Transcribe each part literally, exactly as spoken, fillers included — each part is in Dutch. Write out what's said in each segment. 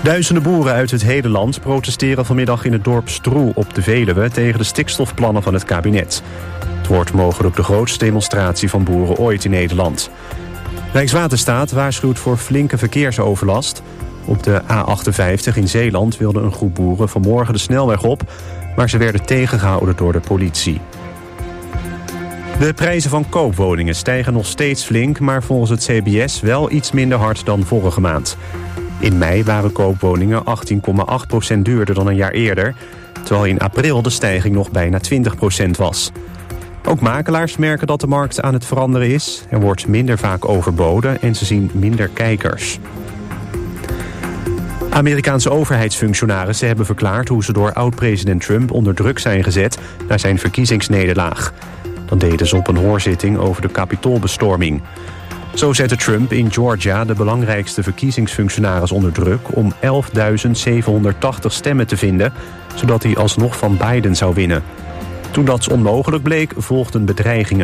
Duizenden boeren uit het hele land protesteren vanmiddag in het dorp Stroe op de Veluwe tegen de stikstofplannen van het kabinet. Het wordt mogelijk de grootste demonstratie van boeren ooit in Nederland. Rijkswaterstaat waarschuwt voor flinke verkeersoverlast. Op de A achtenvijftig in Zeeland wilde een groep boeren vanmorgen de snelweg op, maar ze werden tegengehouden door de politie. De prijzen van koopwoningen stijgen nog steeds flink, maar volgens het C B S wel iets minder hard dan vorige maand. In mei waren koopwoningen achttien komma acht procent duurder dan een jaar eerder, terwijl in april de stijging nog bijna twintig procent was. Ook makelaars merken dat de markt aan het veranderen is. Er wordt minder vaak overboden en ze zien minder kijkers. Amerikaanse overheidsfunctionarissen hebben verklaard hoe ze door oud-president Trump onder druk zijn gezet na zijn verkiezingsnederlaag. Dat deden ze op een hoorzitting over de Capitoolbestorming. Zo zette Trump in Georgia de belangrijkste verkiezingsfunctionaris onder druk om elfduizend zevenhonderdtachtig stemmen te vinden, zodat hij alsnog van Biden zou winnen. Toen dat onmogelijk bleek, volgden bedreigingen.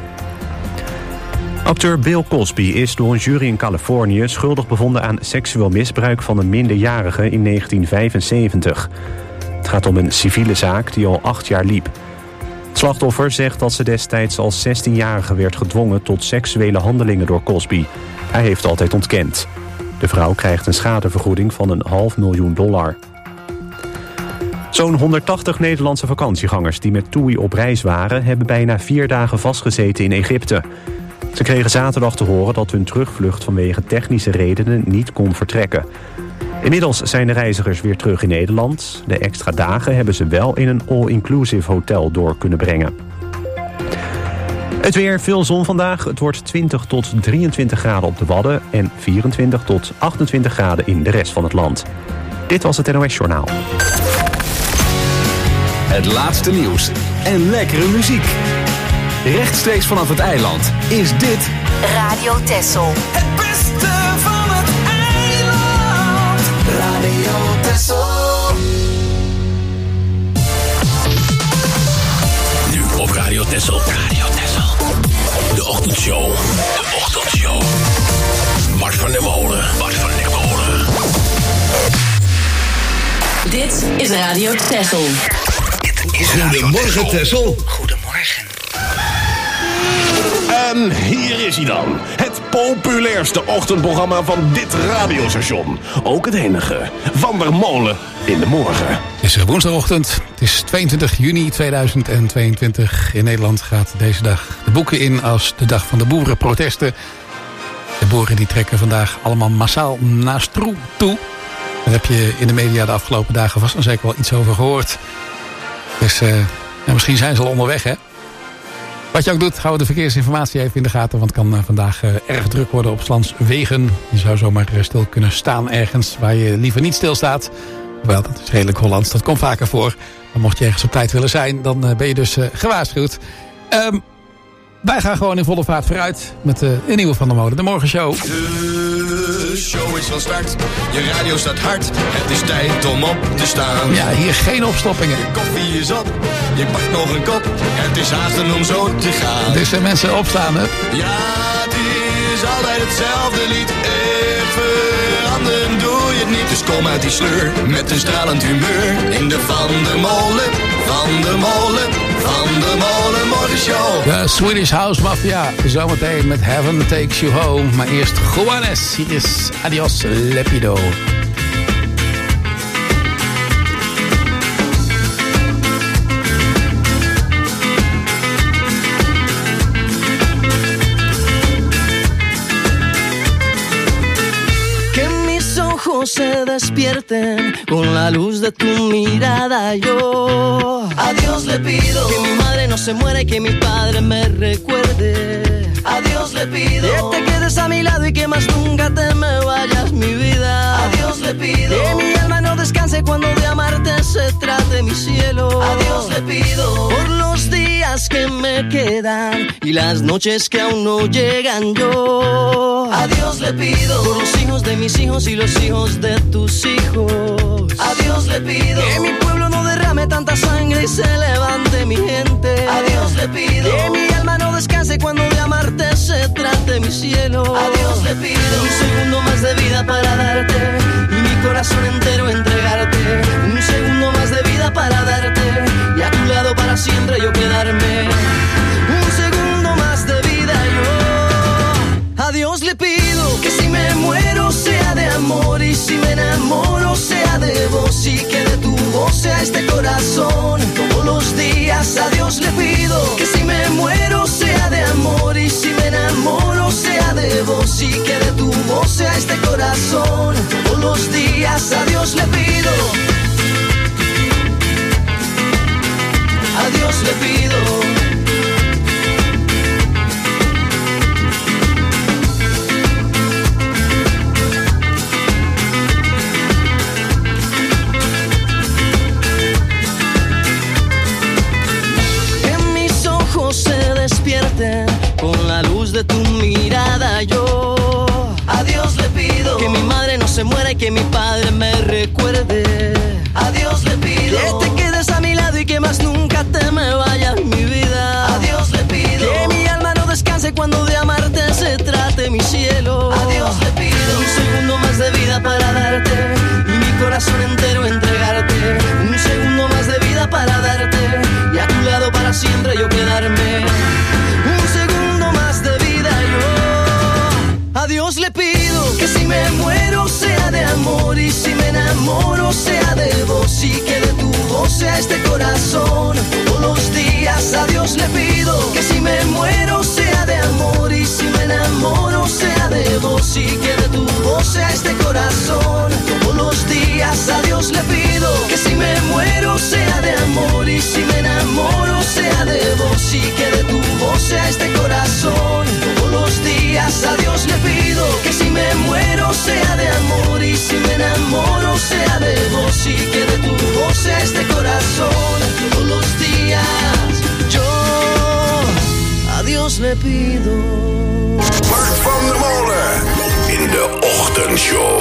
Acteur Bill Cosby is door een jury in Californië schuldig bevonden aan seksueel misbruik van een minderjarige in negentien vijfenzeventig. Het gaat om een civiele zaak die al acht jaar liep. Het slachtoffer zegt dat ze destijds als zestienjarige werd gedwongen tot seksuele handelingen door Cosby. Hij heeft altijd ontkend. De vrouw krijgt een schadevergoeding van een half miljoen dollar. Zo'n honderdtachtig Nederlandse vakantiegangers die met TUI op reis waren, hebben bijna vier dagen vastgezeten in Egypte. Ze kregen zaterdag te horen dat hun terugvlucht vanwege technische redenen niet kon vertrekken. Inmiddels zijn de reizigers weer terug in Nederland. De extra dagen hebben ze wel in een all-inclusive hotel door kunnen brengen. Het weer, veel zon vandaag. Het wordt twintig tot drieëntwintig graden op de Wadden en vierentwintig tot achtentwintig graden in de rest van het land. Dit was het N O S Journaal. Het laatste nieuws en lekkere muziek. Rechtstreeks vanaf het eiland is dit Radio Texel. Het beste van het eiland. Radio Texel. Nu op Radio Texel. Radio Texel. De ochtendshow. De ochtendshow. Bart van der Molen. Bart van der Molen. Dit is Radio Texel. Goedemorgen, Texel. Goedemorgen. En hier is hij dan. Het populairste ochtendprogramma van dit radiostation. Ook het enige. Van der Molen in de morgen. Het is woensdagochtend. Het is tweeëntwintig juni tweeduizend tweeëntwintig. In Nederland gaat deze dag de boeken in als de dag van de boerenprotesten. De boeren die trekken vandaag allemaal massaal naar Stroe toe. Daar heb je in de media de afgelopen dagen vast en zeker wel iets over gehoord. Dus uh, ja, misschien zijn ze al onderweg, hè? Wat je ook doet, houden de verkeersinformatie even in de gaten. Want het kan uh, vandaag uh, erg druk worden op 's lands wegen. Je zou zomaar uh, stil kunnen staan ergens waar je liever niet stilstaat. Hoewel, dat is redelijk Hollands, dat komt vaker voor. Maar mocht je ergens op tijd willen zijn, dan uh, ben je dus uh, gewaarschuwd. Um, wij gaan gewoon in volle vaart vooruit met uh, een nieuwe Van der Molen, de Morgenshow. De show is van start. Je radio staat hard. Het is tijd om op te staan. Ja, hier geen opstoppingen. Je koffie is op. Je pakt nog een kop. Het is haasten om zo te gaan. Dus uh, mensen opstaan, hè? Ja, het is altijd hetzelfde lied. Echt veranderen doe je het niet. Dus kom uit die sleur met een stralend humeur. In de Van der Molen, Van der Molen, Van der Molen Morgenshow. De Swedish House Mafia. Zometeen met Heaven Takes You Home. Maar eerst Juanes. Hier is Adios Lepido. Se despierten con la luz de tu mirada. Yo a Dios le pido que mi madre no se muera y que mi padre me recuerde. A Dios le pido que te quedes a mi lado y que más nunca te me vayas, mi vida. A Dios le pido que mi alma no descanse cuando de amarte se trate, mi cielo. A Dios le pido por los días que me quedan y las noches que aún no llegan. Yo a Dios le pido por los hijos de mis hijos y los hijos de tus hijos. A Dios le pido que mi pueblo no derrame tanta sangre y se levante mi gente. A Dios le pido que mi alma no descanse cuando de amarte se trate, mi cielo. A Dios le pido un segundo más de vida para darte y mi corazón corazón entero entregarte, un segundo más de vida para darte, y a tu lado para siempre yo quedarme. Un segundo más de vida yo. A Dios le pido que si me muero sea de amor, y si me enamoro sea de vos, y que de tu voz sea este corazón todos los días. A Dios le pido que si me muero sea de amor, y si me enamoro sea de vos, y que de tu voz sea este corazón todos los días. A Dios le pido, a Dios le pido. Con la luz de tu mirada yo a Dios le pido que mi madre no se muera y que mi padre me recuerde. A Dios le pido que te quedes a mi lado y que más nunca te me vayas mi vida. A Dios le pido que mi alma no descanse cuando de amarte se trate mi cielo. A Dios le pido un segundo más de vida para darte, y mi corazón entero entregarte. Un segundo más de vida para darte, y a tu lado para siempre yo quedarme. Un segundo más de vida yo. A Dios le pido que si me muero sea de amor, y si me enamoro sea de vos, y que de tu voz sea este corazón todos los días. A Dios le pido que si me muero sea de amor, y si me enamoro sea de vos, y que de tu voz sea este corazón todos los días. A Dios le pido que si me muero sea de amor, y si me enamoro sea de vos, y que de tu voz sea este corazón todos los días. A Dios le pido que si me muero sea de amor, y si me enamoro sea de vos, y que de tu voz sea este corazón todos los días. Yo a Dios le pido. Bart van der Molen in de ochtendshow.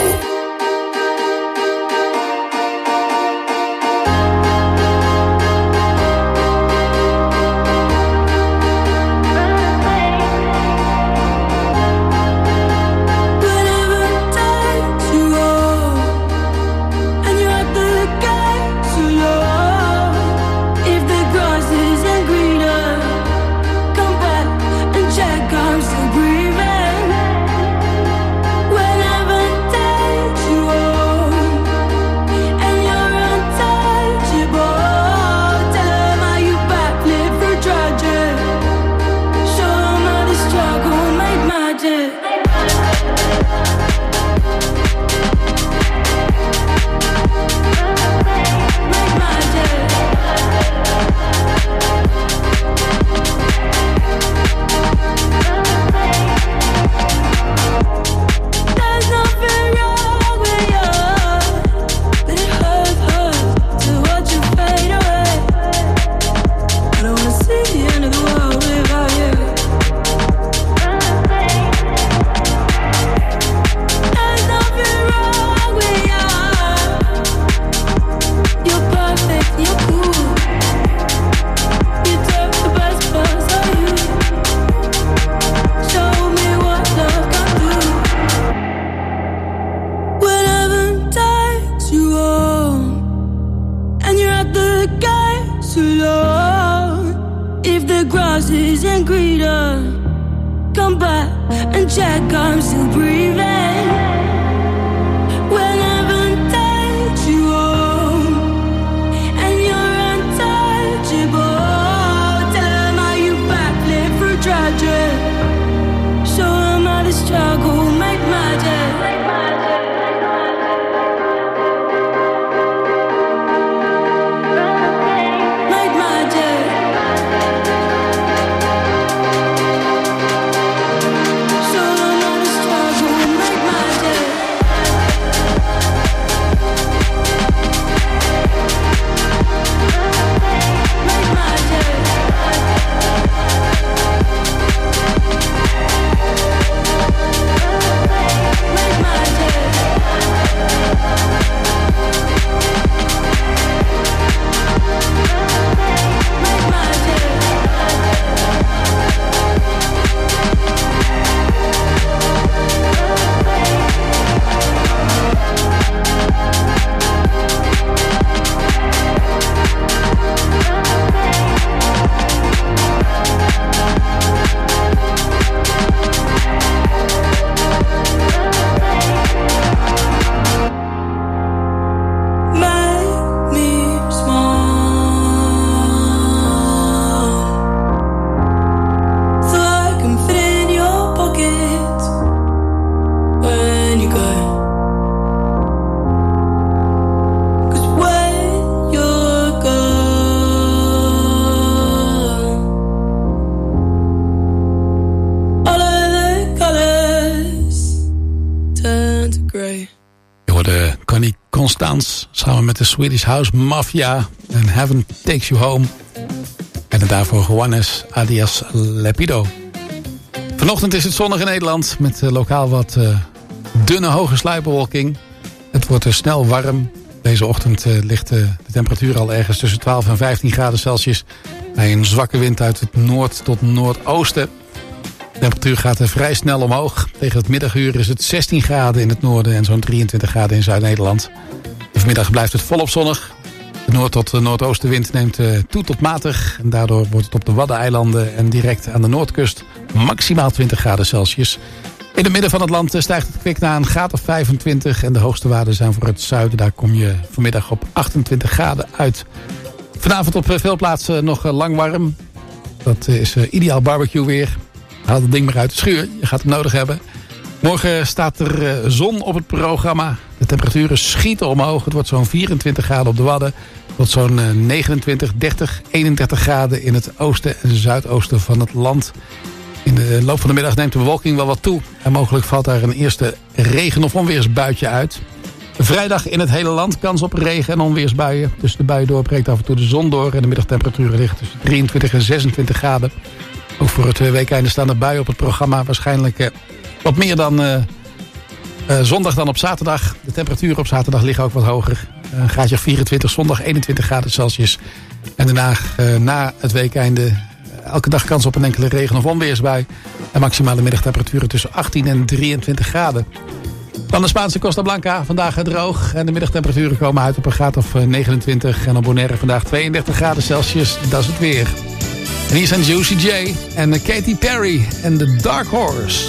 Constance samen met de Swedish House Mafia en Heaven Takes You Home. En daarvoor Juanes alias Lepido. Vanochtend is het zonnig in Nederland met uh, lokaal wat uh, dunne hoge sluipbewolking. Het wordt uh, snel warm. Deze ochtend uh, ligt uh, de temperatuur al ergens tussen twaalf en vijftien graden Celsius. Bij een zwakke wind uit het noord tot noordoosten. De temperatuur gaat uh, vrij snel omhoog. Tegen het middaguur is het zestien graden in het noorden en zo'n drieëntwintig graden in Zuid-Nederland. Vanmiddag blijft het volop zonnig. De noord- tot de noordoostenwind neemt uh, toe tot matig. En daardoor wordt het op de Waddeneilanden en direct aan de noordkust maximaal twintig graden Celsius. In het midden van het land stijgt het kwik naar een graad of vijfentwintig. En de hoogste waarden zijn voor het zuiden. Daar kom je vanmiddag op achtentwintig graden uit. Vanavond op veel plaatsen nog lang warm. Dat is uh, ideaal barbecue weer. Haal het ding maar uit de schuur. Je gaat hem nodig hebben. Morgen staat er uh, zon op het programma. De temperaturen schieten omhoog. Het wordt zo'n vierentwintig graden op de Wadden. Het wordt zo'n uh, negenentwintig, dertig, eenendertig graden in het oosten en zuidoosten van het land. In de loop van de middag neemt de bewolking wel wat toe. En mogelijk valt daar een eerste regen- of onweersbuitje uit. Vrijdag in het hele land kans op regen- en onweersbuien. Tussen de buien door breekt af en toe de zon door. En de middagtemperaturen liggen tussen drieëntwintig en zesentwintig graden. Ook voor het weekeinde staan er buien op het programma. Waarschijnlijk uh, wat meer dan uh, uh, zondag dan op zaterdag. De temperaturen op zaterdag liggen ook wat hoger. Een graadje vierentwintig, zondag eenentwintig graden Celsius. En daarna uh, na het weekeinde elke dag kans op een enkele regen- of onweersbui. En maximale middagtemperaturen tussen achttien en drieëntwintig graden. Dan de Spaanse Costa Blanca, vandaag droog. En de middagtemperaturen komen uit op een graad of negenentwintig. En op Bonaire vandaag tweeëndertig graden Celsius. Dat is het weer. En hier zijn Juicy J en Katy Perry en The Dark Horse.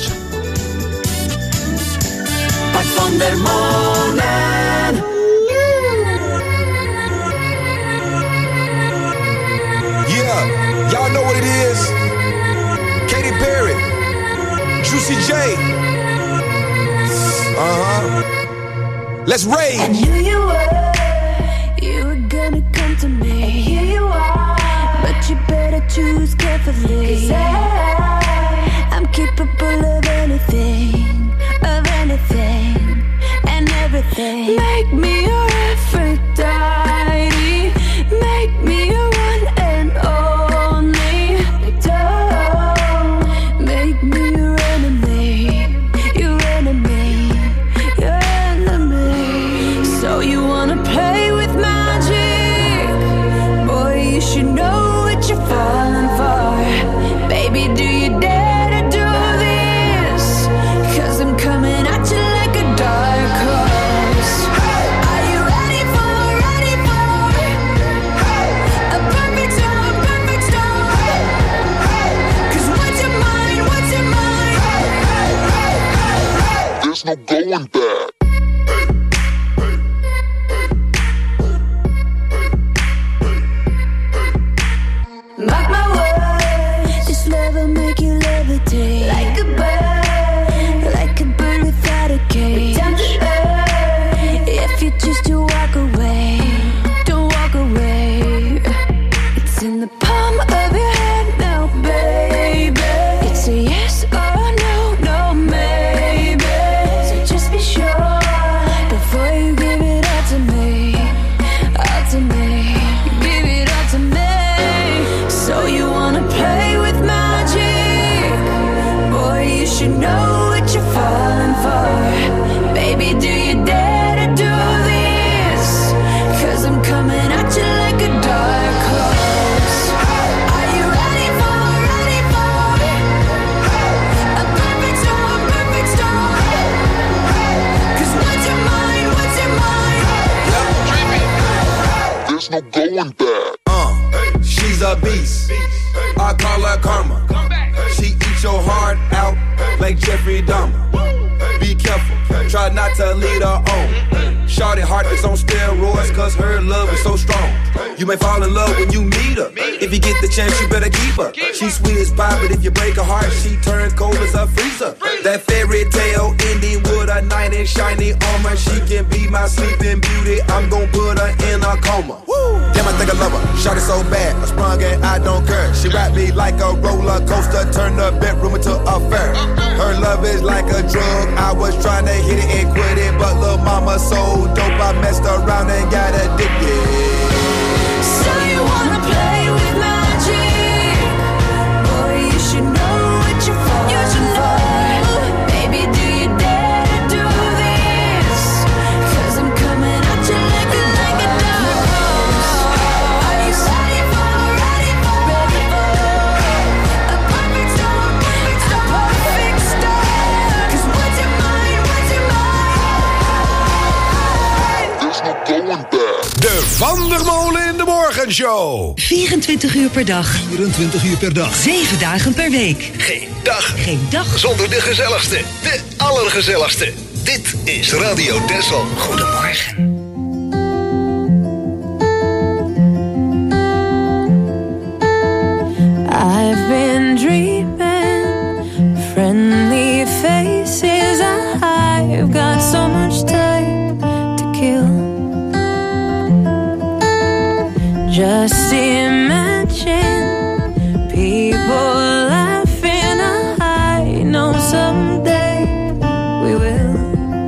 Bart van der Molen. Yeah, y'all know what it is. Katy Perry, Juicy J. Uh-huh. Let's rage. I knew you were, you were gonna come to me. And here you are, but you better choose carefully. 'Cause I, I'm capable of anything, of anything, and everything. Make me your Aphrodite, make me your one and only. Don't make me your enemy, your enemy, your enemy. So you wanna play with magic? Boy, you should know what you're falling for. Baby, do you dare to do this? 'Cause I'm coming at you like a dark horse. Are you ready for, ready for a perfect storm, perfect storm? 'Cause what's your mind, what's your mind? There's no going back. Mark my words, this love will make you levitate like a bird, like a bird without a cage. Down to earth, if you choose to walk away, don't walk away. It's in the palm of your hand now, baby. It's a yes or no, no maybe. So just be sure before you give it all to me, all to me. Give it all to me. So you wanna play with magic? Boy, you should know what you're falling for. Baby, do you dare to do this? 'Cause I'm coming at you like a dark horse. Are you ready for, ready for a perfect storm, perfect storm? 'Cause what's your mind, what's your mind? There's no going back. Uh, she's a beast. I call her karma. She eats your heart out like Jeffrey Dahmer. Be careful, try not to lead her on. Shawty heart is on steroids, cause her love is so strong. You may fall in love when you meet her. If you get the chance, you better keep her. She's sweet as pie, but if you break her heart, she turn cold as a freezer. That fairy tale ending with a knight in shiny armor. She can be my sleeping beauty. I'm gon' put her in a coma. Woo! Damn, I think I love her. Shot it so bad, I sprung and I don't care. She wrapped me like a roller coaster, turned the bedroom into a fair. Her love is like a drug. I was trying to hit it and quit it, but lil' mama so dope, I messed around and got addicted. So you wanna play with magic? Boy, you should know what you're falling for. Baby, do you dare to do this? Cause I'm coming at you like a, like a dark horse. Are you ready for, ready for, ready for a perfect storm, perfect storm, a perfect storm? Cause what's your mind, what's your mind? There's no going back. De Van der Molen in de Morgenshow. vierentwintig uur per dag. vierentwintig uur per dag. zeven dagen per week. Geen dag. Geen dag. Zonder de gezelligste. De allergezelligste. Dit is Radio Texel. Goedemorgen. I've been dreaming, friendly faces. I've got so much time to kill. Just imagine people laughing. I know someday we will.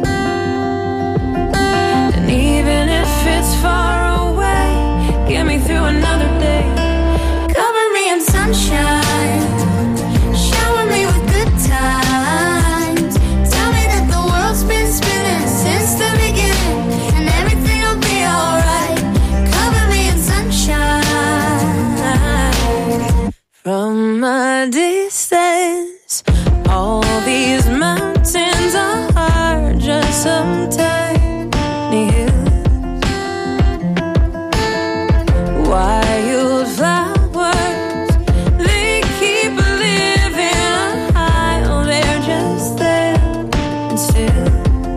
And even if it's far away, get me through another day. Cover me in sunshine, shower me with good times. Tell me that the world's been spinning since the beginning, and everything will be alright. Cover me in sunshine. From a distance, all these mountains are just some tiny hills. Wildflowers, they keep living high. Oh, they're just there and still.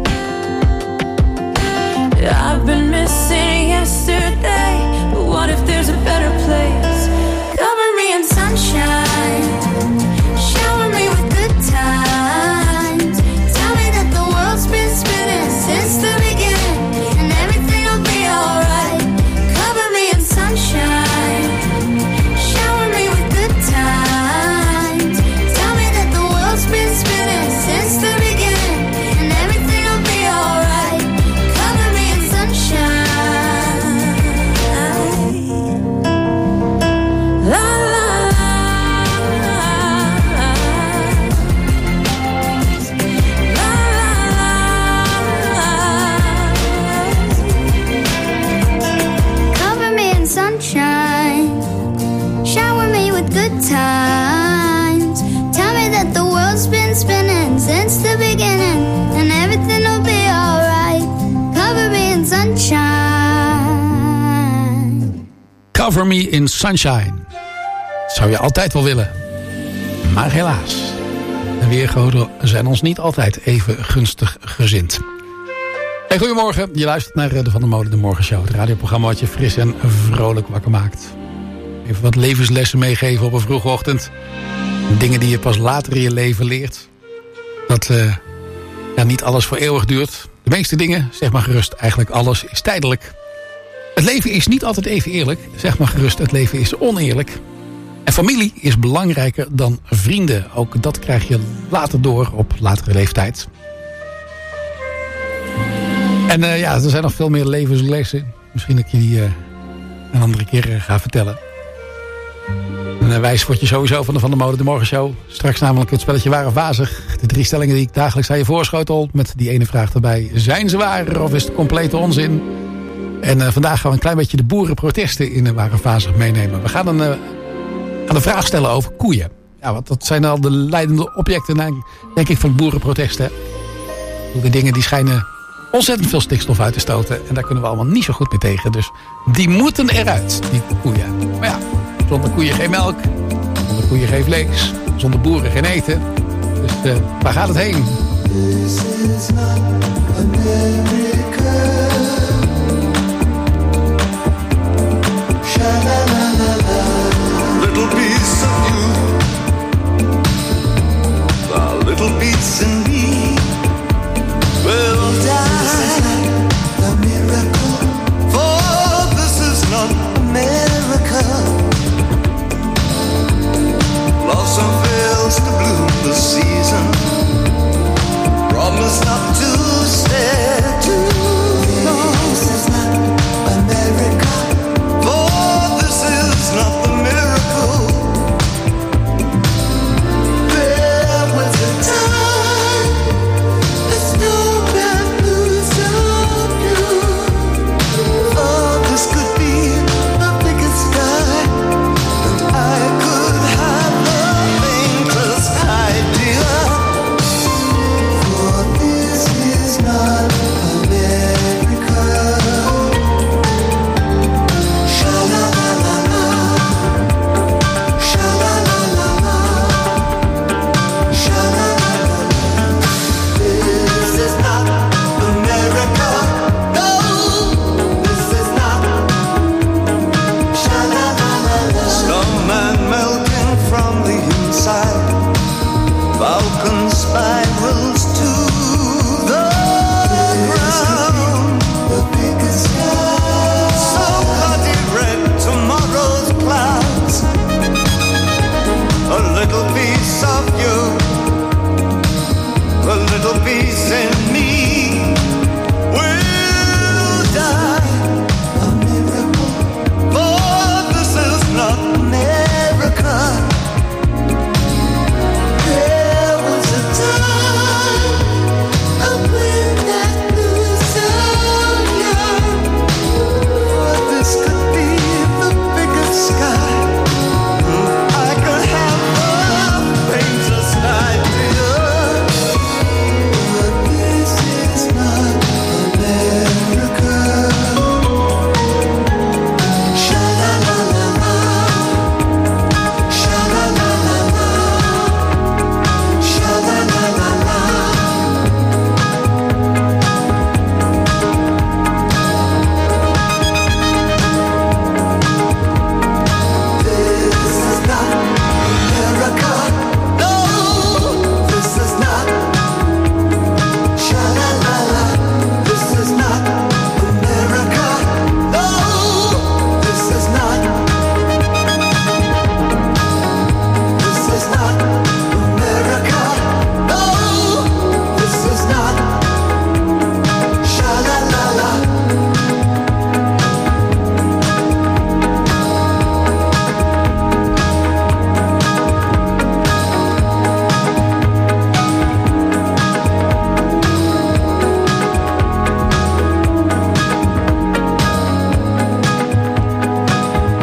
I've been missing yesterday, but what if there's a better place? Cover me in sunshine, shower me with good times. Tell me that the world's been spinning since the beginning, and everything will be alright. Cover me in sunshine, shower me with good times. Tell me that the world's been spinning since the beginning, and everything will be alright. Cover me in sunshine. La la la, la la la. Cover me in sunshine, shower me with good times. Tell me that the world's been spinning since the beginning, and everything will be alright. Cover me in sunshine. Cover Me in Sunshine. Dat zou je altijd wel willen. Maar helaas. De weergoden zijn ons niet altijd even gunstig gezind. Hey, goedemorgen. Je luistert naar de Van der Molen de Morgenshow. Het radioprogramma wat je fris en vrolijk wakker maakt. Even wat levenslessen meegeven op een vroege ochtend. Dingen die je pas later in je leven leert. Dat uh, ja, niet alles voor eeuwig duurt. De meeste dingen, zeg maar gerust, eigenlijk alles is tijdelijk. Het leven is niet altijd even eerlijk. Zeg maar gerust, het leven is oneerlijk. En familie is belangrijker dan vrienden. Ook dat krijg je later door op latere leeftijd. En uh, ja, er zijn nog veel meer levenslessen. Misschien dat ik je die uh, een andere keer uh, ga vertellen. En uh, wijs word je sowieso van de Van der Molen de Morgenshow. Straks namelijk het spelletje Waar of Wazig. De drie stellingen die ik dagelijks aan je voorschotel. Met die ene vraag erbij. Zijn ze waar of is het complete onzin? En uh, vandaag gaan we een klein beetje de boerenprotesten in de Waar of Wazig meenemen. We gaan een, uh, gaan een vraag stellen over koeien. Ja, want dat zijn al de leidende objecten, denk ik, van boerenprotesten. De dingen die schijnen ontzettend veel stikstof uit te stoten. En daar kunnen we allemaal niet zo goed mee tegen. Dus die moeten eruit, die koeien. Maar ja, zonder koeien geen melk. Zonder koeien geen vlees. Zonder boeren geen eten. Dus uh, waar gaat het heen? This is not America.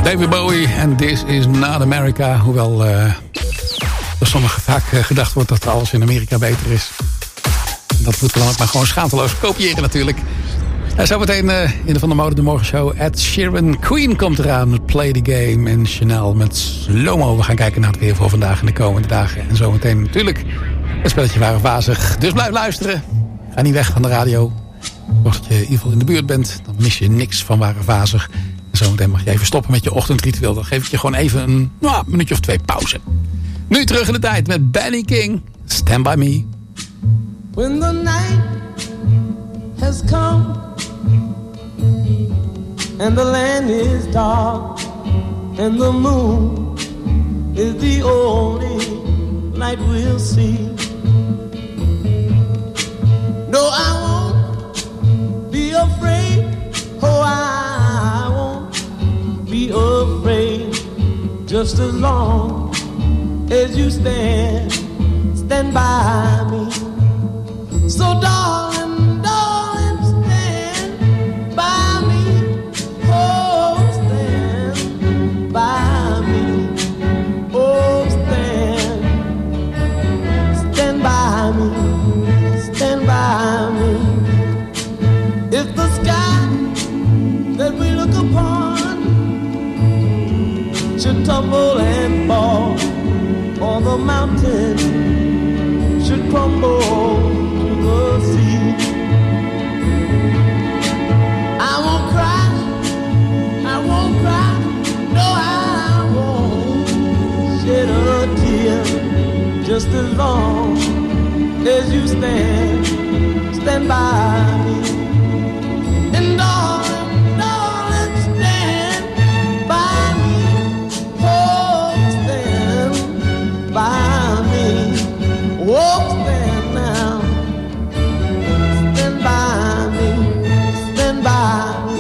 David Bowie en This Is Not America. Hoewel uh, door sommigen vaak uh, gedacht wordt dat alles in Amerika beter is. Dat moeten we dan ook maar gewoon schaamteloos kopiëren natuurlijk. En zometeen uh, in de Van der Mode de Morgenshow. Ed Sheeran, Queen komt eraan met Play the Game. En Chanel met Slow-Mo. We gaan kijken naar het weer voor vandaag en de komende dagen. En zometeen natuurlijk het spelletje Ware Vazig. Dus blijf luisteren. Ga niet weg van de radio. Als je in ieder geval in de buurt bent, dan mis je niks van Ware Vazig. En zometeen mag je even stoppen met je ochtendritueel. Dan geef ik je gewoon even een nou, minuutje of twee pauze. Nu terug in de tijd met Benny King. Stand By Me. When the night has come and the land is dark and the moon is the only light we'll see. No, I won't be afraid. Oh, I won't be afraid. Just as long as you stand, stand by me. So darling, darling, stand by me. Oh, stand by me. Oh, stand, stand by me. Stand by me. If the sky that we look upon should tumble and fall, or the mountain should crumble to the sea, I won't cry, I won't cry, no, I won't shed a tear. Just as long as you stand, stand by me. And darling, darling, stand by me. Oh, stand by me. Oh, stand now. Stand by me. Stand by me.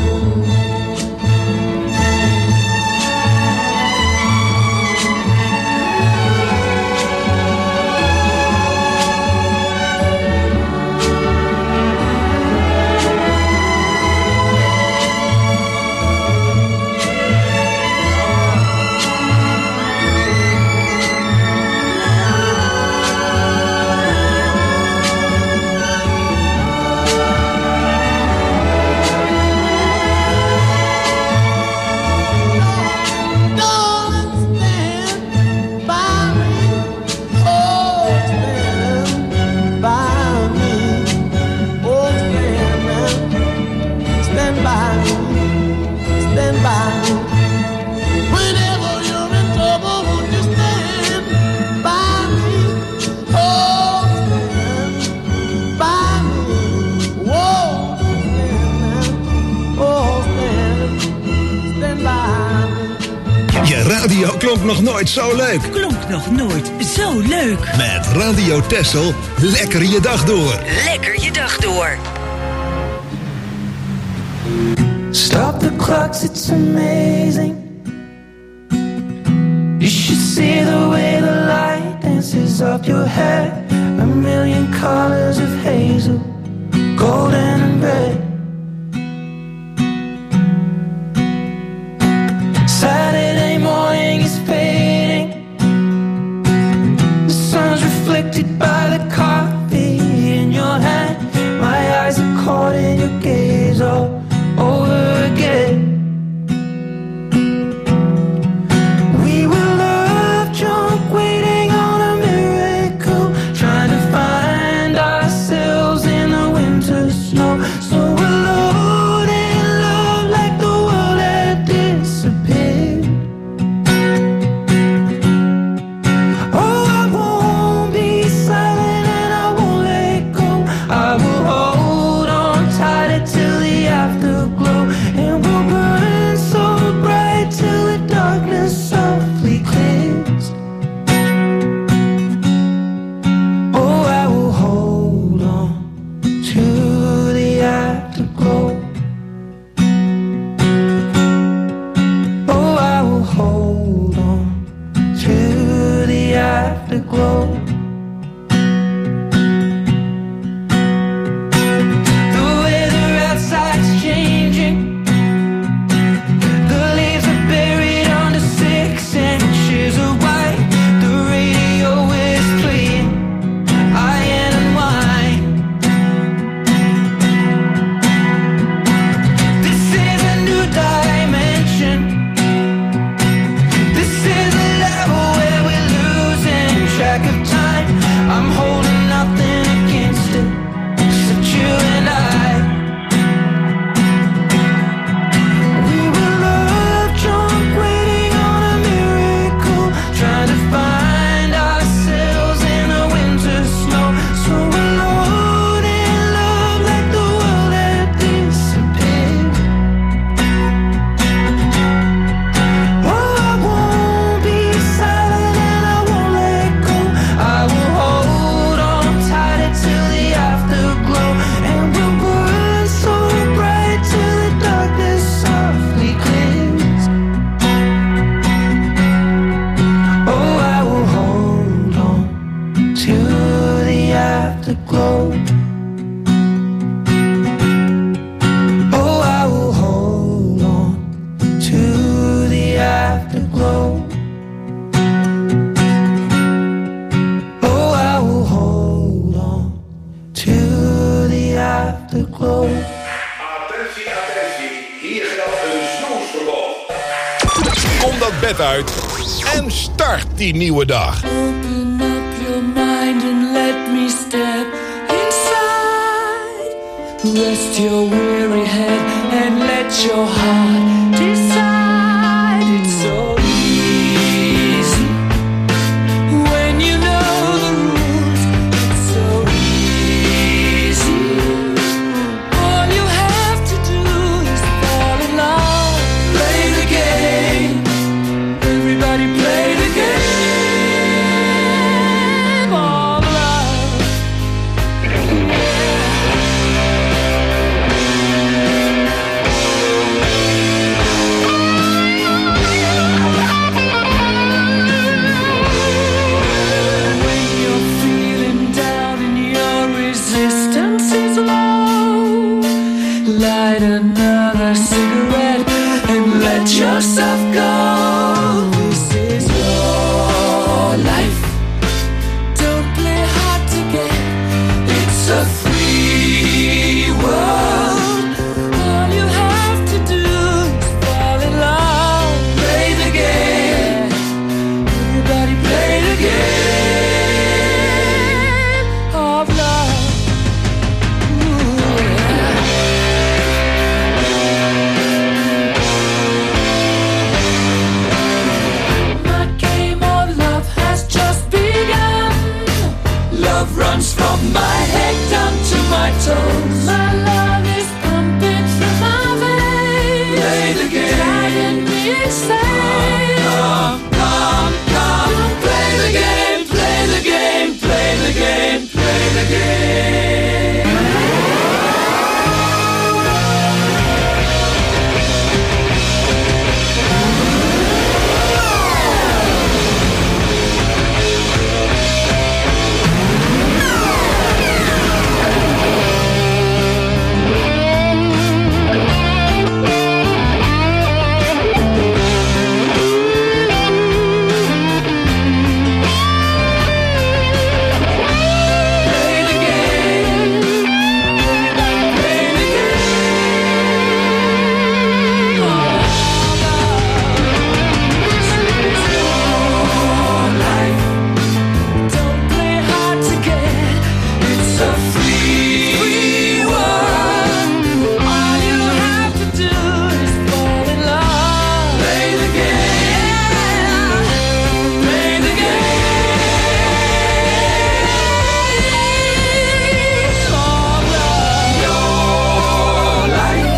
Radio klonk nog nooit zo leuk. Klonk nog nooit zo leuk. Met Radio Texel, lekker je dag door. Lekker je dag door. Stop the clocks, it's amazing. You should see the way the light dances up your hair. A million colors of hazel, golden and red. Saturday morning is fading. The sun's reflected by the coffee in your hand. My eyes are caught in your gaze all over again. We were love drunk, waiting on a miracle, trying to find ourselves in the winter snow. So Kom dat bed uit en start die nieuwe dag. Open up your mind and let me step inside. Rest your weary head and let your heart decide. It's so easy when you know the rules. It's so easy. All you have to do is fall in love. Play the game. Everybody play the game of love. When you're feeling down and your resistance is low, light another cigarette and let yourself go. This is your life. Don't play hard to get. It's a free world. All you have to do is fall in love. Play the game. Everybody play the game of love. Ooh, yeah. My game of love has just begun. Love runs from my head down to my toes. My love is pumping through my veins. Play the game. Driving me insane. Come, come, come, come. Play the game, play the game, play the game, play the game. Play the game. Play the game. Oh, this is your life. Don't play hard to get. It's a free, free world. All you have to do is fall in love. Play the game. Play the game of love. Your life.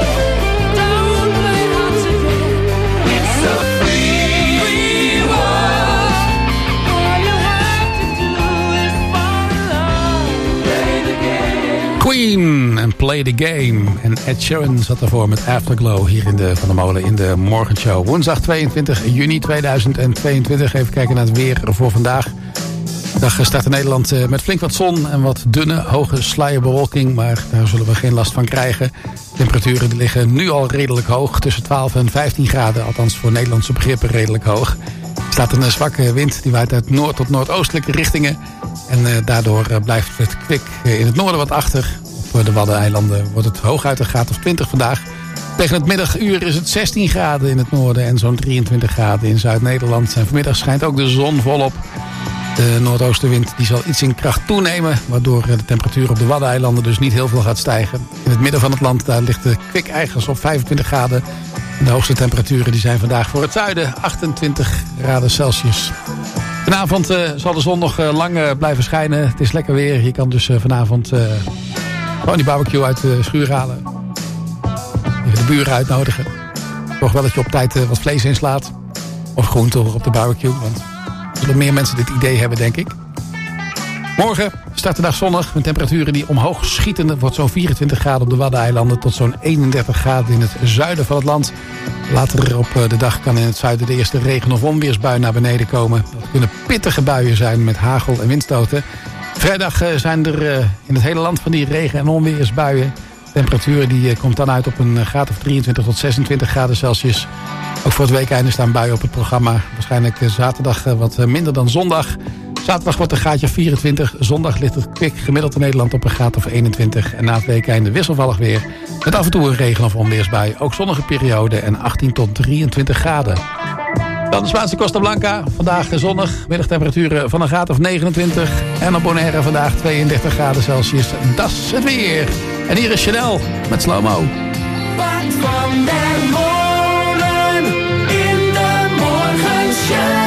Don't play hard to get. It's a free, free world. All you have to do is fall in love. Play the game. Queen en Play the Game. En Ed Sheeran zat ervoor met Afterglow hier in de Van der Molen in de morgenshow. Woensdag tweeëntwintig juni tweeduizend tweeëntwintig. Even kijken naar het weer voor vandaag. De dag start in Nederland eh, met flink wat zon en wat dunne, hoge sluierbewolking. Maar daar zullen we geen last van krijgen. Temperaturen die liggen nu al redelijk hoog. Tussen twaalf en vijftien graden. Althans voor Nederlandse begrippen redelijk hoog. Er staat een eh, zwakke wind. Die waait uit noord tot noordoostelijke richtingen. En eh, daardoor eh, blijft het kwik eh, in het noorden wat achter. Op de Waddeneilanden wordt het hooguit een graad of twintig vandaag. Tegen het middaguur is het zestien graden in het noorden en zo'n drieëntwintig graden in Zuid-Nederland. En vanmiddag schijnt ook de zon volop. De noordoostenwind die zal iets in kracht toenemen, waardoor de temperatuur op de Waddeneilanden dus niet heel veel gaat stijgen. In het midden van het land daar ligt de kwik ergens op vijfentwintig graden. En de hoogste temperaturen die zijn vandaag voor het zuiden achtentwintig graden Celsius. Vanavond uh, zal de zon nog uh, lang uh, blijven schijnen. Het is lekker weer. Je kan dus uh, vanavond uh, gewoon die barbecue uit de schuur halen. Even de buren uitnodigen. Zorg wel dat je op tijd uh, wat vlees inslaat. Of groente op de barbecue. Want er zullen meer mensen dit idee hebben, denk ik. Morgen start de dag zonnig met temperaturen die omhoog schieten. Het wordt zo'n vierentwintig graden op de Waddeneilanden tot zo'n eenendertig graden in het zuiden van het land. Later op de dag kan in het zuiden de eerste regen- of onweersbui naar beneden komen. Dat kunnen pittige buien zijn met hagel en windstoten. Vrijdag zijn er in het hele land van die regen- en onweersbuien. De temperatuur die komt dan uit op een graad of drieëntwintig tot zesentwintig graden Celsius. Ook voor het weekeinde staan buien op het programma. Waarschijnlijk zaterdag wat minder dan zondag. Zaterdag wordt een gaatje vierentwintig. Zondag ligt het kwik gemiddeld in Nederland op een graad of eenentwintig. En na het weekende wisselvallig weer. Met af en toe een regen- of onweersbui. Ook zonnige periode en achttien tot drieëntwintig graden. Dan de Spaanse Costa Blanca. Vandaag zonnig. Middagtemperaturen van een graad of negenentwintig. En op Bonaire vandaag tweeëndertig graden Celsius. Dat is het weer. En hier is Chanel met Slow Mo. Wat van der Molen in de morgenshow.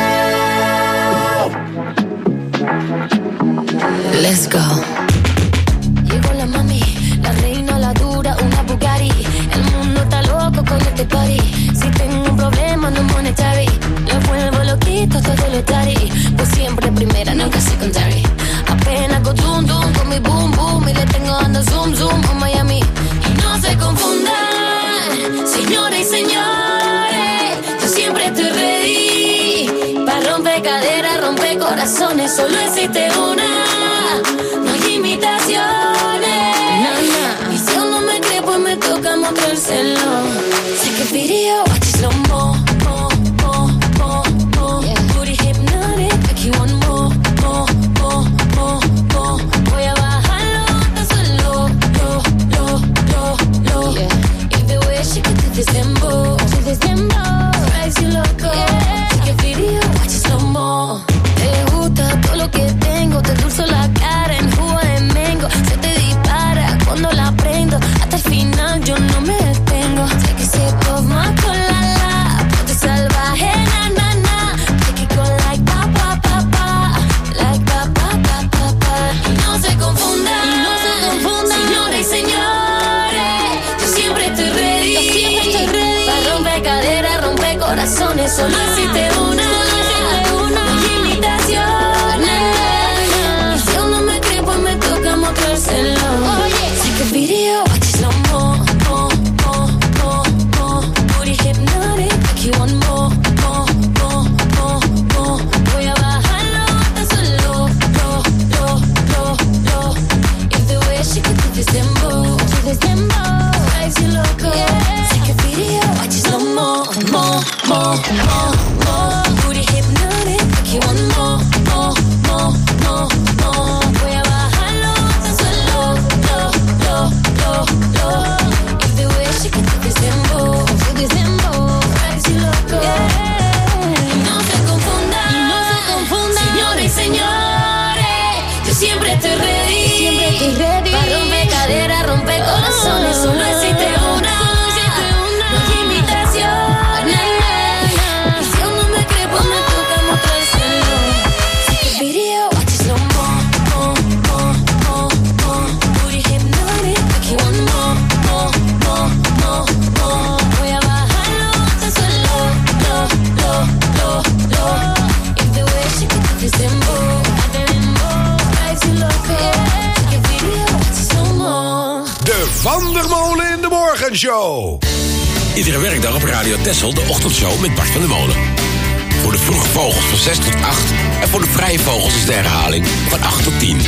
Let's go. Llegó la mami, la reina, la dura, una Bugatti. El mundo está loco con este party. Si tengo un problema no monetary, lo vuelvo loquito todo lo tari. Pues siempre primera, nunca secondary. Apenas go zoom zoom con mi boom boom y le tengo dando zoom zoom a Miami. Y no se confundan, señores y señores, yo siempre estoy ready. Pa' romper caderas, romper corazones, solo existe una. No hay imitaciones. Nah, nah. Y si aún no me cree, pues me toca mostrárselo. Sé que video, watch it slow mo, mo, mo, mo, mo. Yeah. Booty hypnotic, make you want more, more, more, more, more. Voy a bajarlo hasta solo, lo, lo, lo, lo. Yeah. Y the way she can do this dembow, do this dembow, drives you loco. Yeah. Sé que video, watch it slow mo. Te gusta todo lo que tengo, te endulzo la cara en jugo de mango. Se te dispara cuando la prendo, hasta el final yo no me detengo. Take a sip of my cola, la, ponte salvaje, na, na, na. Take it go like pa, pa, pa, pa, like pa, pa, pa, pa, pa. Y no se confundan, y no se confundan, señores y señores, yo siempre estoy ready, yo siempre estoy ready. Pa' romper caderas, romper corazones, solo existe una. Video, watch it slow mo, mo, mo, mo, mo. Booty hypnotic, make you want more, more, more, more, more. Voy a bajarlo hasta solo, lo, lo, lo, lo. If the way she can do this dembow, do this dembow, drives you loco. Yeah. Take a video, watch it slow mo, mo, mo, mo, mo. Booty hypnotic, make you want more, more, more, more, more. Voy a bajarlo hasta solo, lo, lo, lo, lo. If the way she can do this dembow, do this dembow, drives you loco. Yeah. Y no se confundan, y no se confundan, señores y señores, yo siempre estoy ready, siempre estoy ready. Pa' romper caderas, romper corazones, solo existe una, no hay imitaciones. Y si aún no me cree, pues me toca mostrárselo. Take a video, watch it slow mo, mo, mo, mo, mo. Booty hypnotic, make you want more, more, more, more, more. Voy a bajarlo hasta solo, lo, lo, lo, lo. If the way she can do this dembow, drives you loco. Take a video, watch it slow mo. De Van der Molen in de Morgenshow. Iedere werkdag op Radio Texel de ochtendshow met Bart van der Molen. Voor de vroege vogels van zes tot acht. En voor de vrije vogels is de herhaling van acht tot tien.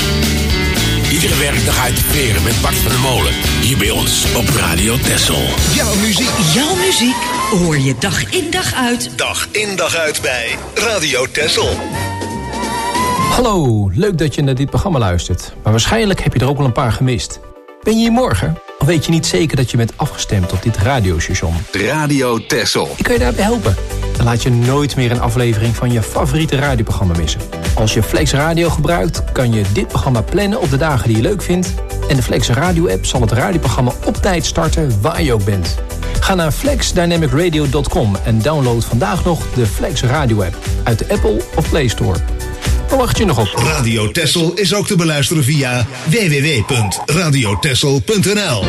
Iedere werkdag uit de veren met Bart van der Molen. Hier bij ons op Radio Texel. Jouw muziek. Jouw muziek hoor je dag in dag uit. Dag in dag uit bij Radio Texel. Hallo, leuk dat je naar dit programma luistert. Maar waarschijnlijk heb je er ook wel een paar gemist. Ben je hier morgen? Of weet je niet zeker dat je bent afgestemd op dit radiostation? Radio Texel. Ik kan je daarbij helpen. Dan laat je nooit meer een aflevering van je favoriete radioprogramma missen. Als je Flex Radio gebruikt, kan je dit programma plannen op de dagen die je leuk vindt. En de Flex Radio app zal het radioprogramma op tijd starten waar je ook bent. Ga naar flex dynamic radio dot com en download vandaag nog de Flex Radio app uit de Apple of Play Store. Waar wacht je nog op? Radio Texel is ook te beluisteren via w w w punt radio texel punt n l.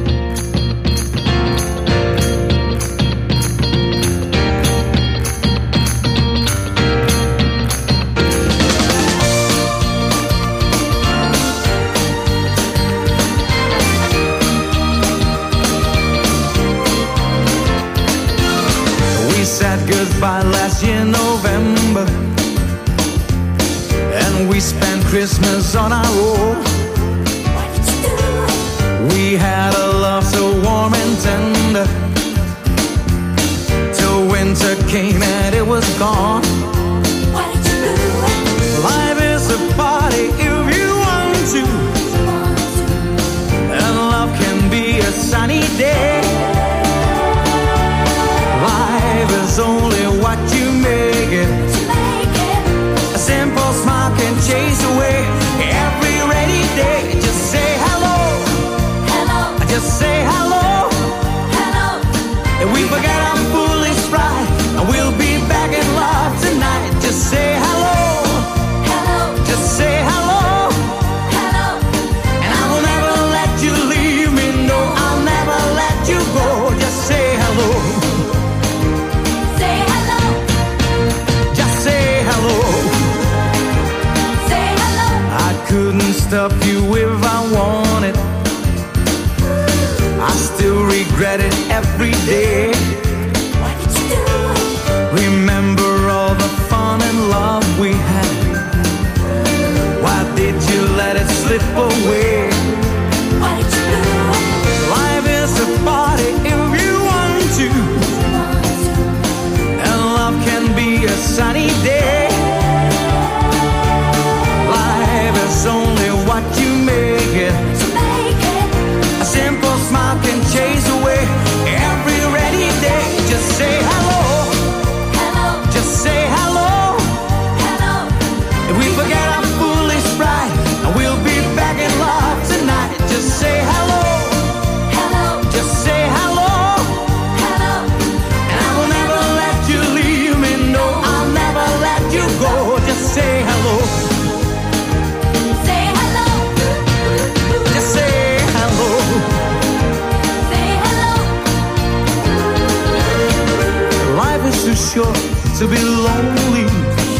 We said goodbye last year November, and we spent Christmas on our own. We had a love so warm and tender, till winter came and it was gone. Life is a party if you want to, and love can be a sunny day. Life is only what you make it. A simple smile can chase away every rainy day. Just say hello, hello. Just say hello, hello. And we forget our foolish pride, and we'll be back in love tonight. Just say hello, hello. Just say hello, hello. And I will never let you leave me. No, I'll never let you go. Just say hello. Say hello. Just say hello. Say hello. I couldn't stop you if I wanted. I still regret it every day. What did you do? Remember all the fun and love we had. Why did you let it slip away? What did you do? Life is a party if you want to, and love can be a sunny day. Life is only what you make it. A simple smile can chase away every rainy day. Just say hello, hello. Just say hello, hello. If we forget our foolish pride, and we'll be back in love tonight. Just say hello, hello. Just say hello, hello. And I will never let you leave me. No, I'll never let you go. Just say hello. Say hello. Just say hello. Say hello. Life is too short to be lonely.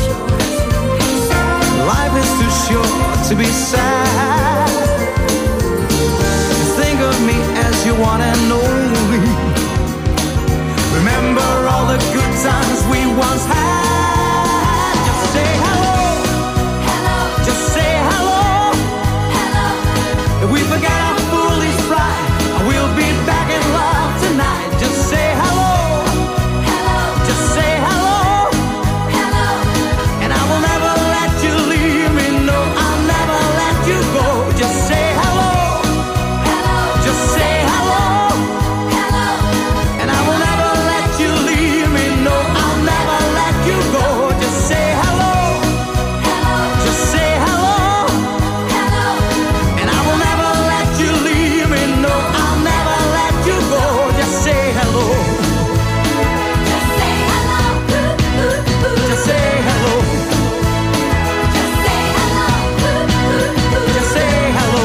Life is too short to be sad. Just think of me as you want and only. Remember all the good times we once had. Just say hello, hello. Just say hello, hello. If we forget our foolish pride, we'll be back in love tonight. Just say hello, hello. Just say hello, hello. And I will never let you leave me. No, I'll never let you go. Just say hello, hello. Just say hello, hello. And I will never let you leave me. No, I'll never let you go. Just say hello, hello. Just say hello, hello. And I will never let you leave me. No, I'll never let you go. Just say hello. Just say hello. Just say hello. Just say hello. Just say hello.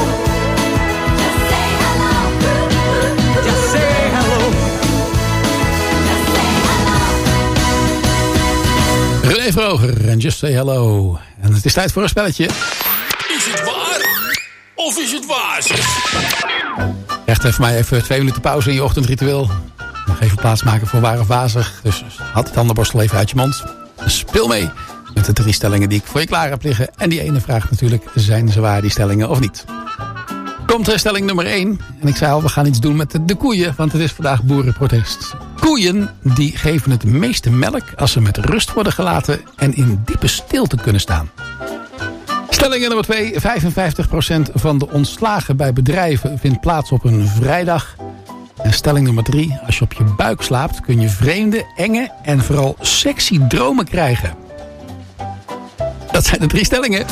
Just say hello. René Vroger en Just Say Hello. En het is tijd voor een spelletje. Is het waar? Of is het waar? Echt even mij even twee minuten pauze in je ochtendritueel. Nog even plaatsmaken voor waar of wazig. Dus haal de tandenborstel even uit je mond. Speel mee met de drie stellingen die ik voor je klaar heb liggen. En die ene vraag natuurlijk, zijn ze waar die stellingen of niet? Komt er stelling nummer één. En ik zei al, we gaan iets doen met de, de koeien. Want het is vandaag boerenprotest. Koeien die geven het meeste melk als ze met rust worden gelaten en in diepe stilte kunnen staan. Stelling nummer twee. vijfenvijftig procent van de ontslagen bij bedrijven vindt plaats op een vrijdag. En stelling nummer drie. Als je op je buik slaapt kun je vreemde, enge en vooral sexy dromen krijgen. Dat zijn de drie stellingen.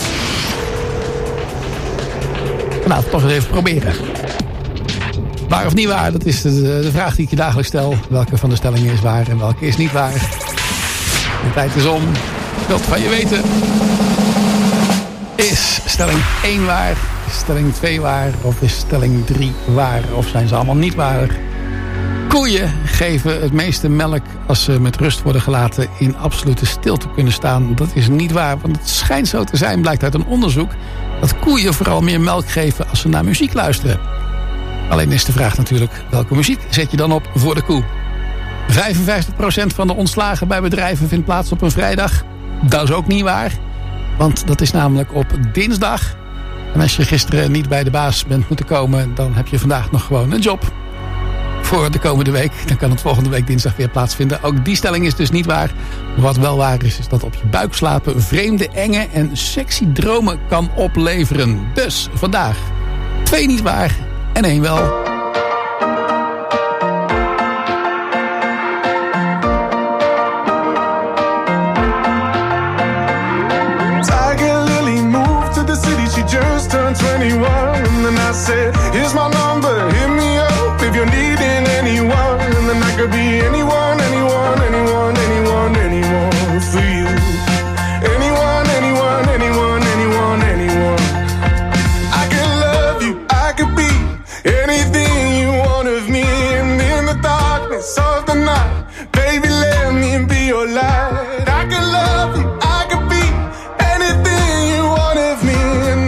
Nou, toch eens even proberen. Waar of niet waar, dat is de, de vraag die ik je dagelijks stel. Welke van de stellingen is waar en welke is niet waar? De tijd is om. Ik wil het van je weten. Is stelling één waar? Is stelling twee waar? Of is stelling drie waar? Of zijn ze allemaal niet waar? Koeien geven het meeste melk als ze met rust worden gelaten in absolute stilte kunnen staan. Dat is niet waar, want het schijnt zo te zijn, blijkt uit een onderzoek, dat koeien vooral meer melk geven als ze naar muziek luisteren. Alleen is de vraag natuurlijk, welke muziek zet je dan op voor de koe? vijfenvijftig procent van de ontslagen bij bedrijven vindt plaats op een vrijdag. Dat is ook niet waar, want dat is namelijk op dinsdag. En als je gisteren niet bij de baas bent moeten komen, dan heb je vandaag nog gewoon een job. voor de komende week. Dan kan het volgende week dinsdag weer plaatsvinden. Ook die stelling is dus niet waar. Wat wel waar is, is dat op je buik slapen vreemde, enge en sexy dromen kan opleveren. Dus vandaag twee niet waar en één wel. Just turned twenty-one, and then I said, here's my number, hit me up if you're needing anyone. And then I could be anyone, anyone, anyone, anyone, anyone for you. Anyone, anyone, anyone, anyone, anyone. I could love you, I could be anything you want of me. And in the darkness of the night, baby, let me be your light. I could love you, I could be anything you want of me.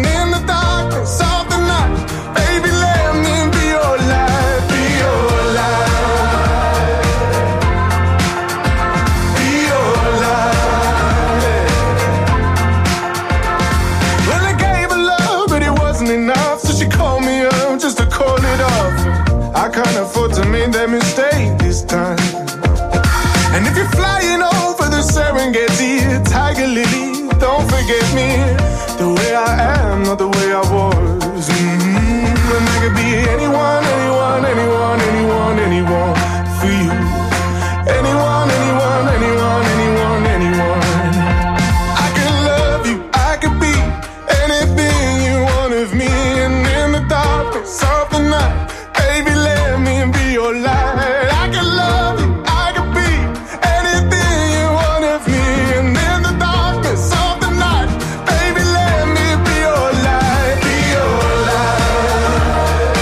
I can't afford to make that mistake this time. And if you're flying over the Serengeti, Tiger Lily, don't forget me. The way I am, not the way I was. Mm-hmm. And I could be anyone, anyone, anyone, anyone, anyone for you. Anyone, anyone, anyone, anyone, anyone. I could love you, I could be anything you want of me. And in the darkness of the night, baby, let me be your light. I can love you, I can be anything you want of me. And in the darkness of the night, baby, let me be your light. Be your light.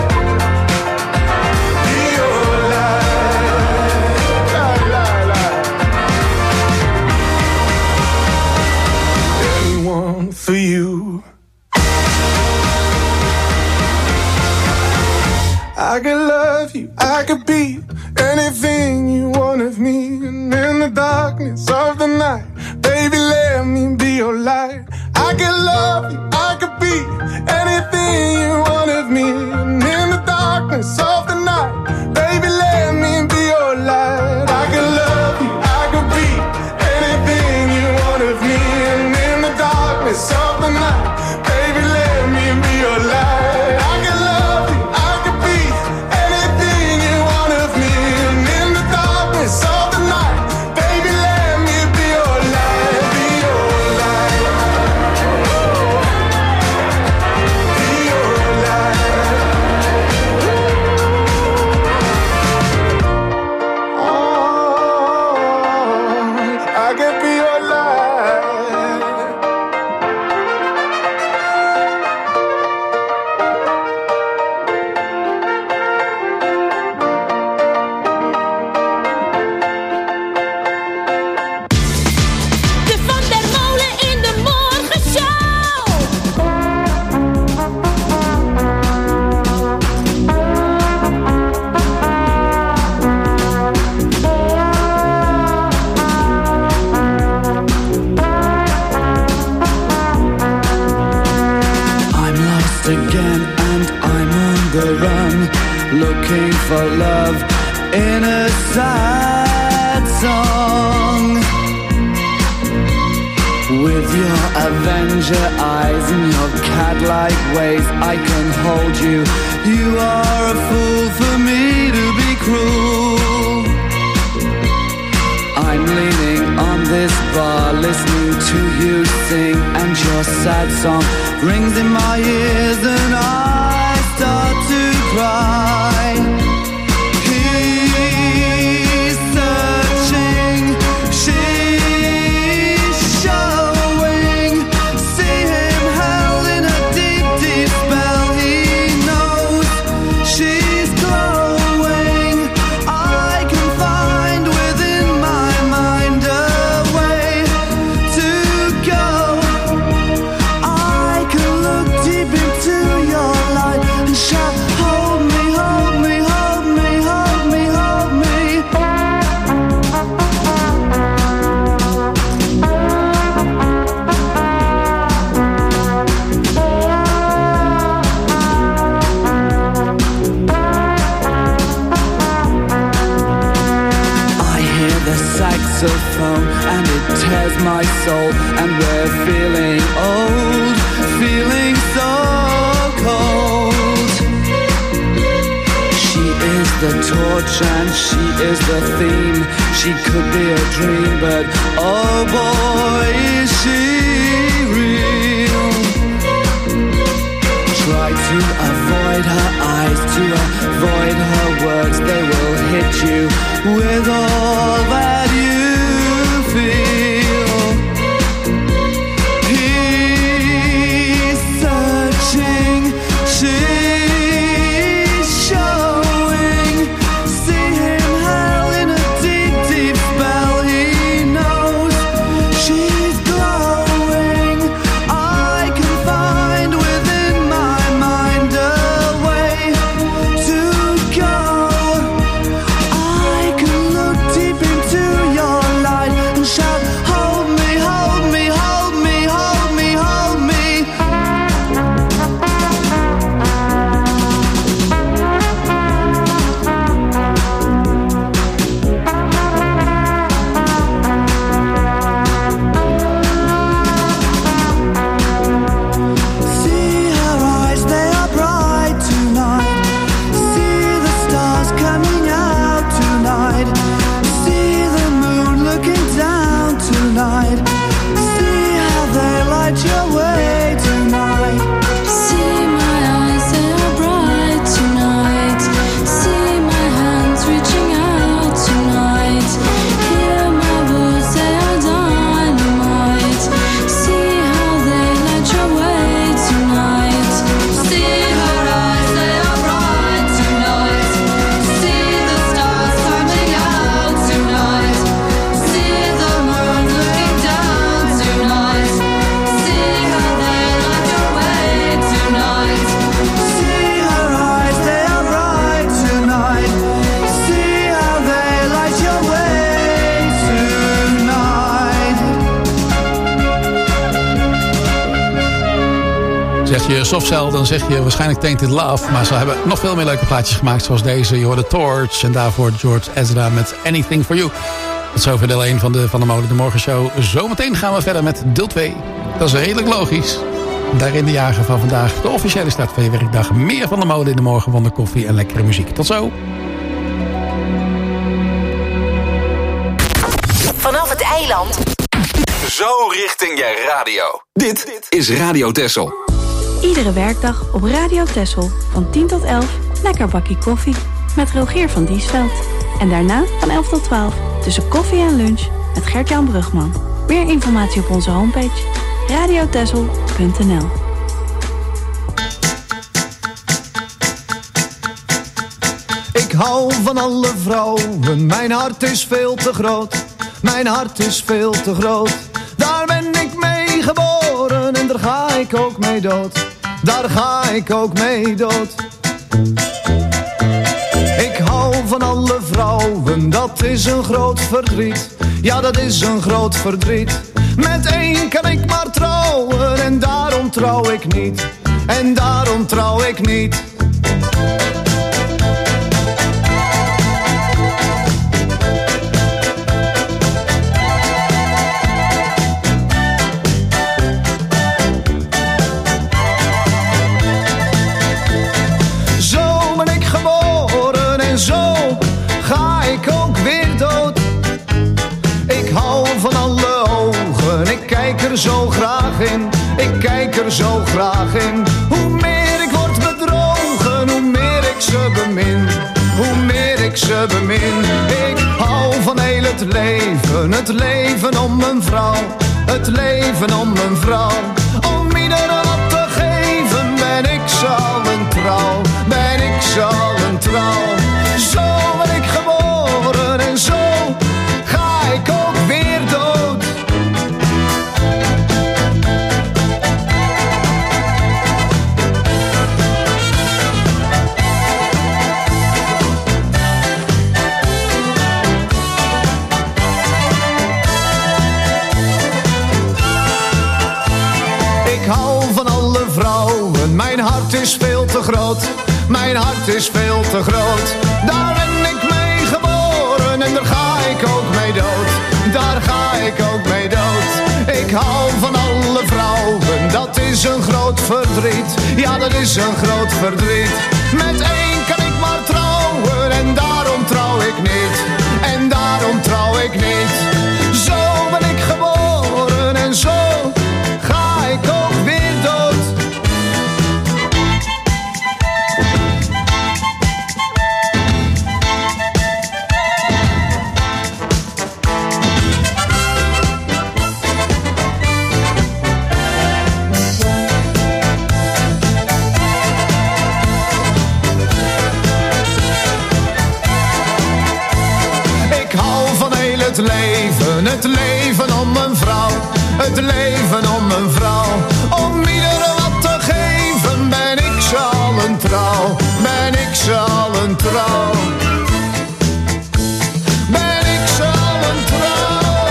Be your light. La, la, la. Anyone for you. I could love you, I could be anything you want of me. And in the darkness of the night, baby, let me be your light. I could love you, I could be anything you want of me. And in the darkness of the night, baby, let me be your light. I could love you, I could be anything you want of me. And in the darkness of the night, baby, let me be your light. I could love you, I could be anything you want of me. And in the darkness of the night, baby, let me be your light. Be your light. Be your light. Oh, I can be your light. De Van der Molen in de Morgenshow. I'm lost again and I'm on the run, looking for love in a sad song. With your Avenger eyes and your cat-like ways, I can hold you. You are a fool for me to be cruel. I'm leaning on this bar, listening to you sing, and your sad song rings in my ears, and I start to cry. He's searching, she's showing. See him held in a deep, deep spell. He knows she's glowing. I can find within my mind a way to go. I can look deep into your light and shout, hold me, hold saxophone and it tears my soul, and we're feeling old, feeling so cold. She is the torch and she is the theme. She could be a dream, but oh boy, is she real. Try to avoid her eyes, to avoid her words. They will hit you with all that you feel. He's searching, she's showing. See him held in a deep, deep spell. He knows she's glowing. I can find within my mind a way to go. I can look deep into your light and shout, hold me, hold me, hold me, hold me, hold me. See her eyes, they are bright tonight. See the stars coming out tonight. See the moon looking down tonight. See how they light your way tonight. See my eyes, they are bright tonight. See my hands reaching out tonight. Hear my words, they are dynamite. See how they light your way tonight. See her eyes, they are bright tonight. See the stars coming out tonight. See the moon looking down tonight. See how they light your way tonight. See her eyes, they are bright tonight. See how they light your way tonight. Zeg je Softcell, dan zeg je waarschijnlijk Tainted Love. Maar ze hebben nog veel meer leuke plaatjes gemaakt zoals deze. Je hoorde Torch en daarvoor George Ezra met Anything For You. Tot zover deel één van de Van der Molen de Morgenshow. Zometeen gaan we verder met deel twee. Dat is redelijk logisch. Daarin de jager van vandaag. De officiële start van je werkdag. Meer Van der Molen in de morgen van de koffie en lekkere muziek. Tot zo. Vanaf het eiland. Zo richting je radio. Dit is Radio Texel. Iedere werkdag op Radio Texel van tien tot elf lekker bakkie koffie met Rogier van Diesveld. En daarna van elf tot twaalf tussen koffie en lunch met Gert-Jan Brugman. Meer informatie op onze homepage radio texel punt n l. Ik hou van alle vrouwen, mijn hart is veel te groot. Mijn hart is veel te groot. Daar ben ik mee geboren en daar ga ik ook mee dood. Daar ga ik ook mee dood. Ik hou van alle vrouwen, dat is een groot verdriet. Ja, dat is een groot verdriet. Met één kan ik maar trouwen en daarom trouw ik niet. En daarom trouw ik niet. Zo graag in, ik kijk er zo graag in. Hoe meer ik word bedrogen, hoe meer ik ze bemin. Hoe meer ik ze bemin. Ik hou van heel het leven, het leven om een vrouw. Het leven om een vrouw. Om iedereen wat te geven, ben ik zo een trouw. Ben ik zo een trouw. Zo ben ik geboren en zo ga ik ook weer dood. Mijn hart is veel te groot, mijn hart is veel te groot. Daar ben ik mee geboren en daar ga ik ook mee dood. hou van alle vrouwen, dat is een groot verdriet. Ja, dat is een groot verdriet. Met één kan ik maar trouwen en daarom trouw ik niet. En daarom trouw ik niet. Zo ben ik geboren en zo ga ik ook weer dood. Het leven, het leven om een vrouw, het leven om een vrouw. Om iedereen wat te geven, ben ik ze allen trouw, ben ik ze allen trouw. Ben ik ze allen trouw.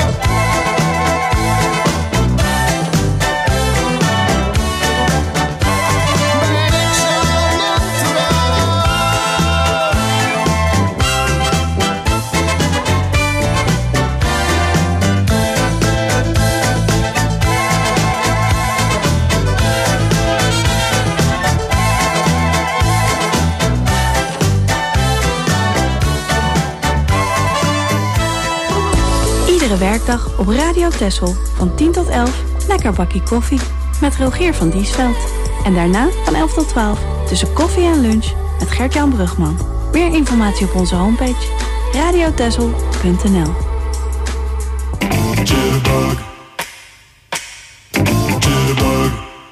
Ben ik ze allen trouw. Iedere werkdag op Radio Texel van tien tot elf lekker bakkie koffie met Rogier van Diesveld. En daarna van elf tot twaalf tussen koffie en lunch met Gert-Jan Brugman. Meer informatie op onze homepage radio texel punt n l. Jitterbug. Jitterbug.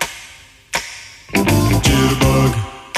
Jitterbug.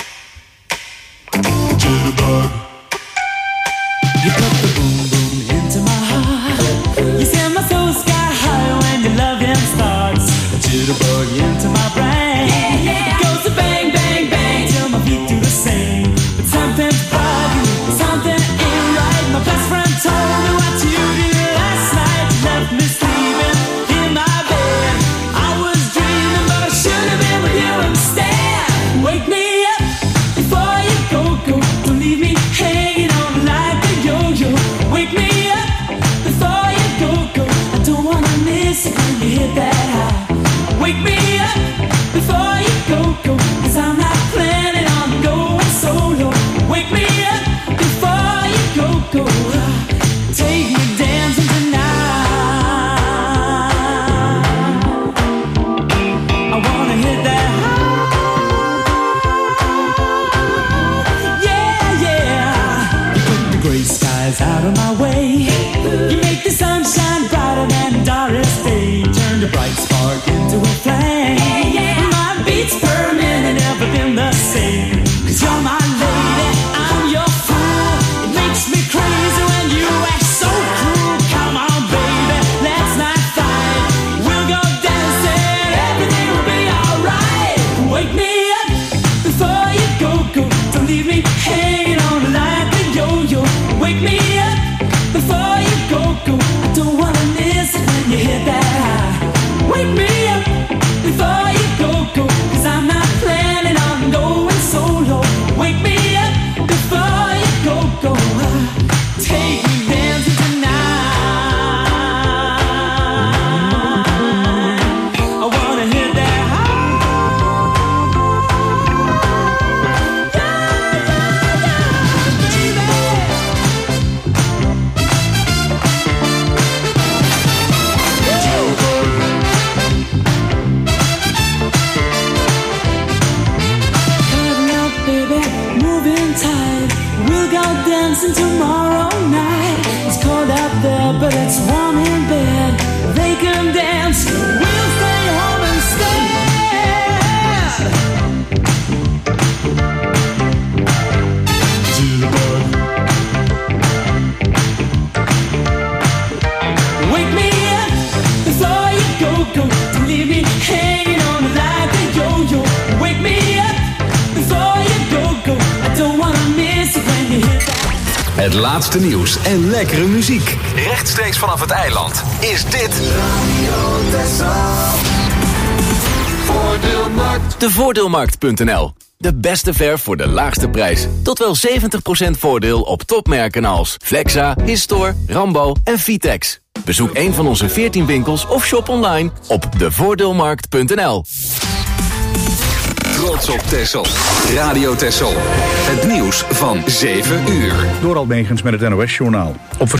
Jitterbug. You put the boom boom into my heart. You send my soul sky high when your loving starts. A jitterbug into my brain. Yeah, yeah. It goes to bang, bang, bang till my feet do the same. But something's bugging, something ain't right. My best friend told me what you did last night. You left me sleeping in my bed. I was dreaming, but I should have been with you instead. Wake me up before you go, go. Don't leave me hanging on like a yo-yo. Wake me up before you go, go. I don't wanna miss it when you hit that high. Wake me up before you go, go. Cause I'm not planning on going solo. Wake me up before you go, go. Take me dancing tonight. I wanna hit that high. Yeah, yeah. You put the gray skies out of my way. You make the sunshine brighter than Doris Day. Turn the bright spark into a flame. My beats burning and never been the same. Cause you're my lady, I'm your fool. It makes me crazy when you act so cruel. Come on, baby, let's not fight. We'll go dancing, everything will be alright. Wake me up before you go, go. Don't leave me hanging on like a yo-yo. Wake me up before you go, go. I don't wanna miss it when you hit that high. Wake me up before you go, go. Cause I'm not planning on going solo. Wake me up before you go, go. Take me dancing tonight. I wanna hit that high. Cutting up, baby, moving tight. We'll go dancing tomorrow night. It's cold out there, but it's warm in bed. They can dance, we'll stay home instead. Jitterbug. Wake me up before you go, go. Don't leave me hanging on like a yo-yo. Wake me up before you go, go. I don't wanna miss it when you hit that. Het laatste nieuws en lekkere muziek. Rechtstreeks vanaf het eiland is dit Voordeelmarkt. De Voordeelmarkt punt n l. De beste verf voor de laagste prijs. Tot wel zeventig procent voordeel op topmerken als Flexa, Histor, Rambo en Vitex. Bezoek een van onze veertien winkels of shop online op de voordeelmarkt punt n l. Trots op Texel. Radio Texel. Het nieuws van zeven uur. Door Almegens met het N O S-journaal. Op